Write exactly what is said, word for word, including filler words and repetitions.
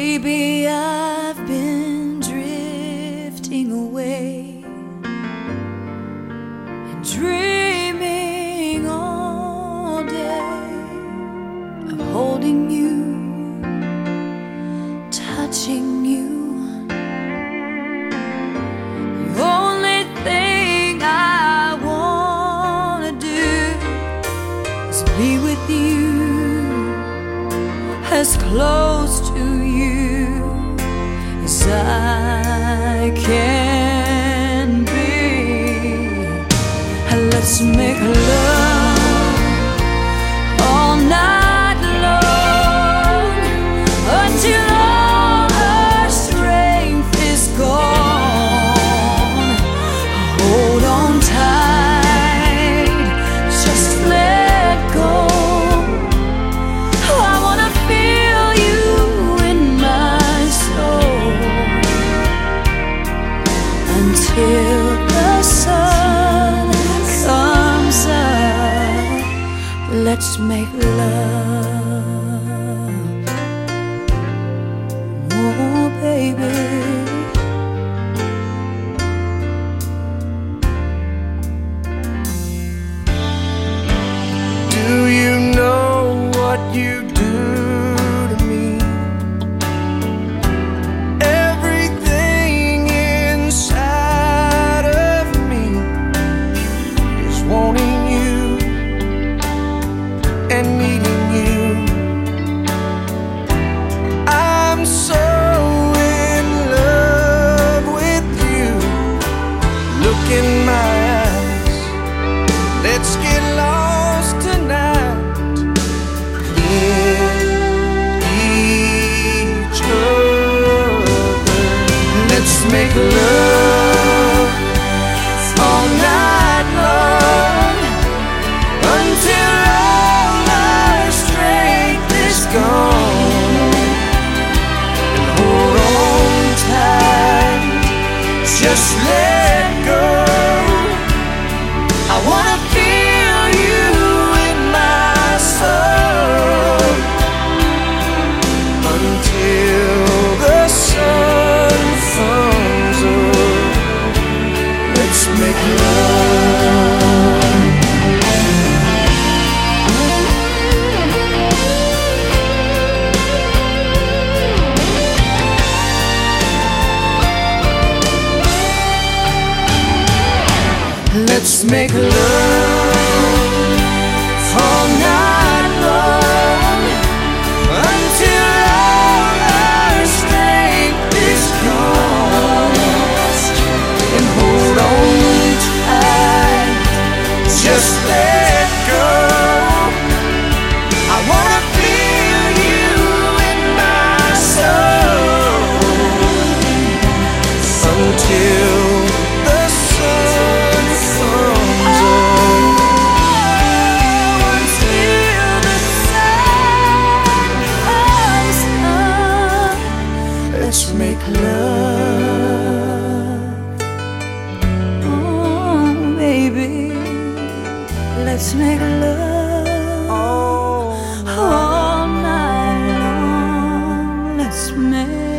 Baby, I've been drifting away and dreaming all day of holding you, touching you. The only thing I wanna do is be with you, as close to you as I can be. Let's make love all night long until all our strength is gone. Hold on tight, just let go. I wanna feel you in my soul until the sun comes up. Let's make love, oh baby. Do you know what you do to me? Everything inside of me is wanting you and needing you. I'm so in love with you. Look in my eyes, let's get lost tonight in each other. Let's make love all night long until all our strength is gone. And hold on tight, just let go. I wanna feel you in my soul until the sun comes up. Let's make love. Let's make love all night long until all our strength is gone. And hold on tight, just let go. I wanna feel you in my soul until the sun comes up. Until the sun comes up. Let's make love. Oh baby, let's make love Oh, all night long. Let's make